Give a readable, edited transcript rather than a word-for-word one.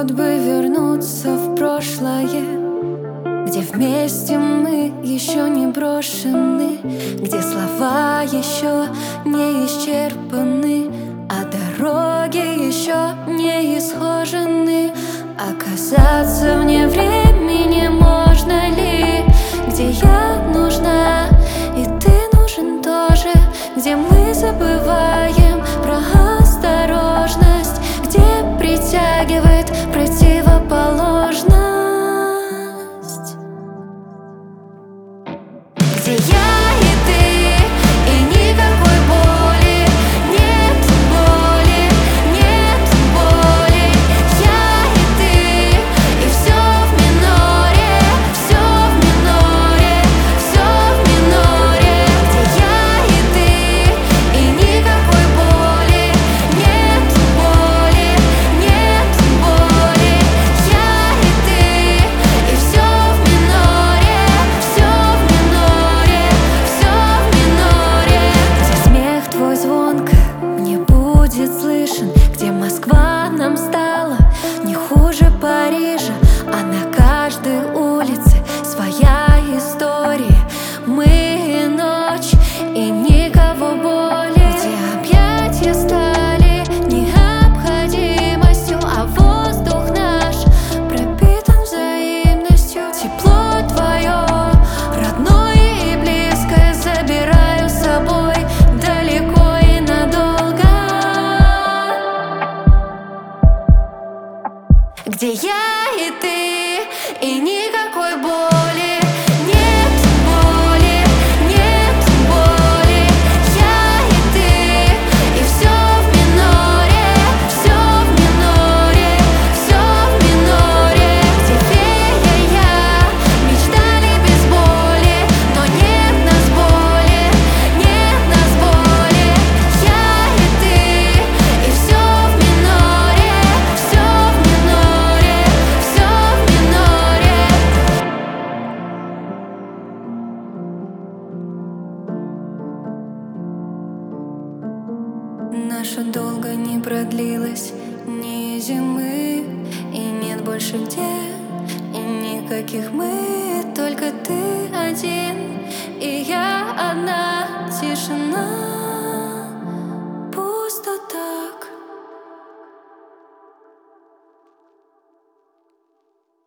Вот бы вернуться в прошлое, где вместе мы еще не брошены, где слова еще не исчерпаны, а дороги еще не исхожены. Оказаться вне времени можно ли? Где я нужна, и ты нужен тоже, где мы забываем про осторожность, где притягивает противоположность. Где я и ты, и никакой боли, нет боли, нет боли. Я и ты, и все в миноре, все в миноре, все в миноре. Где я и ты, и никакой боли, нет боли, нет боли. Я и ты, и все в миноре, все в миноре, все в миноре. Где смех твой звонко не будет слышен, где Москва нам стала не хуже Парижа, а на каждой улице своя история. Мы и ночь, и никого боли. Где объятия стали необходимостью, а воздух наш пропитан взаимностью. Тепло твое, родное и близкое, забираю с собой далеко и надолго. Где я и ты, и никакой боли, нет боли, нет боли. Я и ты, и все в миноре, все в миноре, все в миноре. Где фея и я мечтали без боли, но нет нас боли, нет нас боли. Я и ты, и все в миноре, все в миноре, все в миноре. Наша долго не продлилась ни зимы, и нет больше где, и никаких мы, только ты один, и я одна, тишина.